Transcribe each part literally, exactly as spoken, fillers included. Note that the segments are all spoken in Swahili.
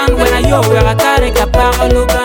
One when I yo we atare kapagaluba.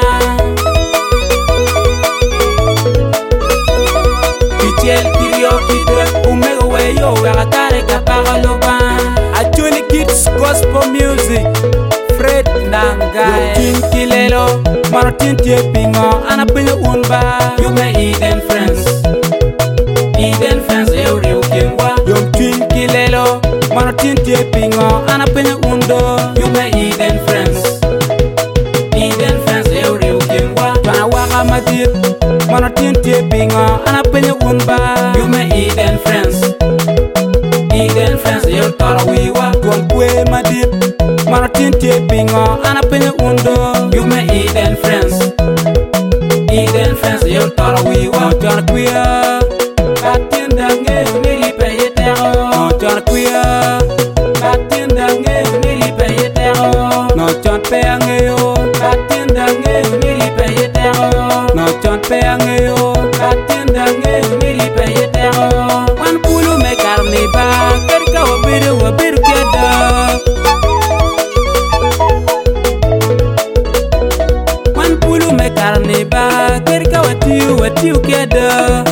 Pichel kirio kidwe umego we yo we atare kapagaluba. Actually kids gospel music. Fred Nangai King Kilelo Martin Tiepingo Anapinga Unba You may Eden friends Eden friends Euri Ukingwa Yom King Kilelo Martin Tiepingo Anapinga Undo You may Eden friends Eden friends Euri Ukingwa Pana Waka Matir Martin Tiepingo Anapinga Unba You may Eden friends Eden friends Euri Tarawiwa Gwankwe Matir Martin Tiepingo Anapinga Undo You may Eden friends Eden friends Yo tara wiwa Tana kuya Batin dange Niri peye tero Tana kuya Batin dange Niri peye tero No chan peyange yo Batin dange Niri peye tero No chan peyange yo Batin dange Niri peye tero Wan pulu me karmi ba Kerika wabiru wabiru keda Karne ba kerka watiu watiu keda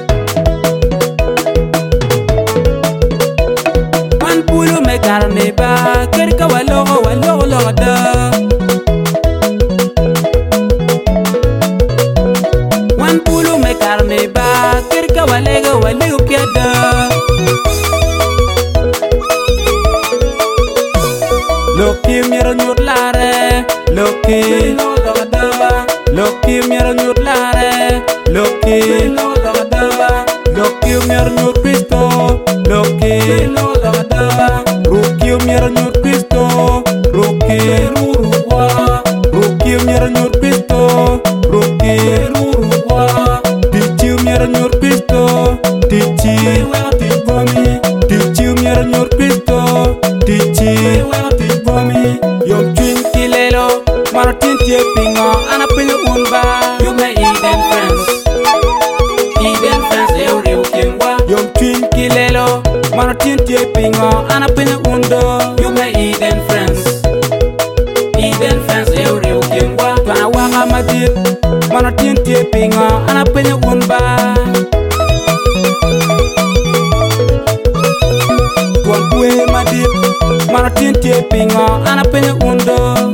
Wan pulu me karne ba kerka walogo walogo loda Wan pulu me karne ba kerka walega walega keda Loki miro nyurlare Loki Loki miero nyur lare Loki Loki miero nyur Cristo Loki Ruki miero nyur Cristo Ruki Ruki miero nyur Cristo Ruki Tichi miero nyur Cristo Tichi Tichi miero nyur Cristo Tichi Yom twin kilelo Martin Tiepingo Anapinga Unba You may Eden friends Eden friends Euri Ukingwa Yom twin kilelo Martin Tiepingo Anapinga Undo You may Eden friends Eden friends Euri Ukingwa Twana waka madir Martin Tiepingo Anapinga Unba Twankwe madir Martin Tiepingo Anapinga Undo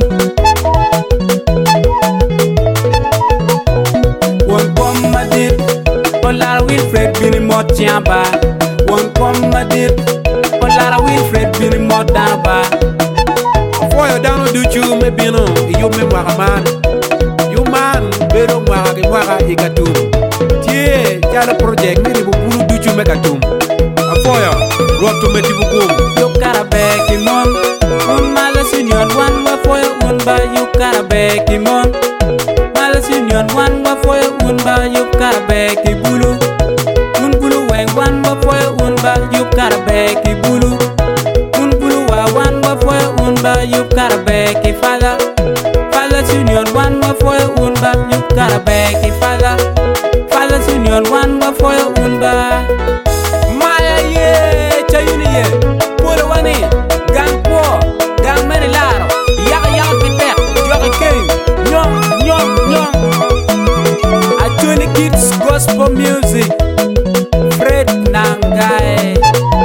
Olara Wilfred bini mot tiamba Won kom madir Olara Wilfred bini mot daba Foyo dano duchu me bino Iyo me mwaka man You man Bero mwaka ki mwaka ikatum Tie Jala project Niri bubulu duchu me katum Afoyo Roto me tibukum Yo karabeki mon Un mala sinyon Wan wafoyo unba Yo karabeki mon Mala sinyon Wan wafoyo unba Yo karabeki bulu Un bulu weng wan wafoyo unba Yo karabeki bulu Un bulu wa wan wafoyo unba Yo karabeki fala Fala sinyon Wan wafoyo unba Yo karabeki fala Fala sinyon Wan wafoyo unba Maya ye Chayuni ye Polo wani Gang po Gang meri laro Yak yak kitek Yoki king Nyong nyong nyong Actually kids gospel music Fred Nangai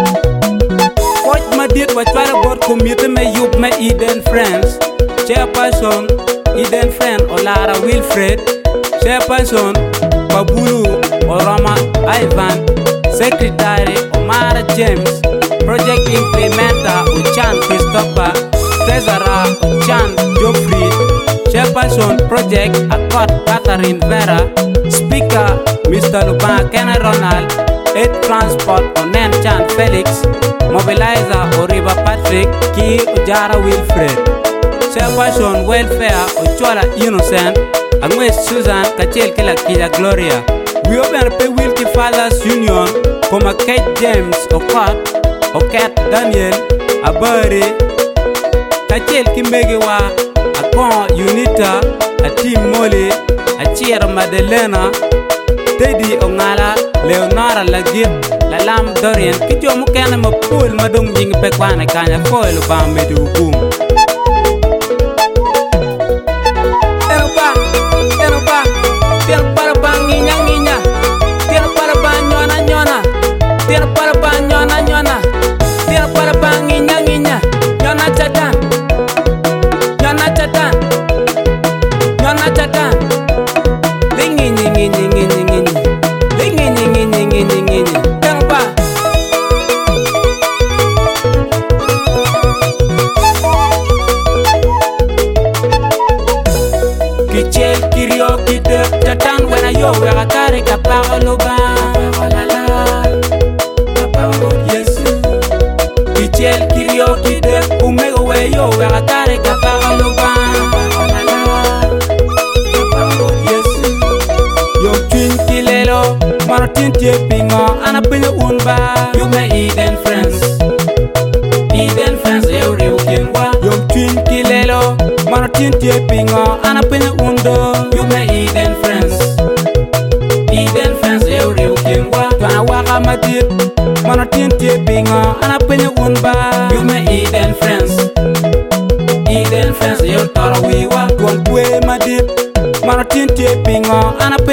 Coach madit wa chwara bot kumite me yup me Eden friends Chairperson Eden friend Olara Wilfred Chairperson Babulu Orama Ivan Secretary Omar James Project Implementer Uchan Christopher Treasurer Uchan Geoffrey Chairperson Project Accord Catherine Vera Speaker Mister Luban Kenny Ronald Aid Transport Onen Chan Felix Mobilizer Oriba Patrick Ki Ujara Wilfred Chairperson Welfare Ochola Innocent Angwe Susan Kachel Kila Kila Gloria We open a Wilkie Fathers Union Koma Kate James Okot Okat Daniel Abari Kachel Kimbege wa Akon Unita Atim Mole Achir Madelena Teddy Ongala Leonora Lagir Lalam Dorian Kijo Mukana Mapul Madung Jing Pekwana Kanya Foil Bam Medu Boom tin tie pingo ana pinyo un ba. You may Eden friends, Eden friends eu riu kingwa. Yom twin kilelo mano tin tie pingo ana pinyo undo. You may Eden friends, Eden friends eu riu kingwa. Twana waka matit mano tin tie pingo ana pinyo un ba. You may Eden friends, Eden friends eu toro wiwa. Tuan kwe madit mano tin tie pingo ana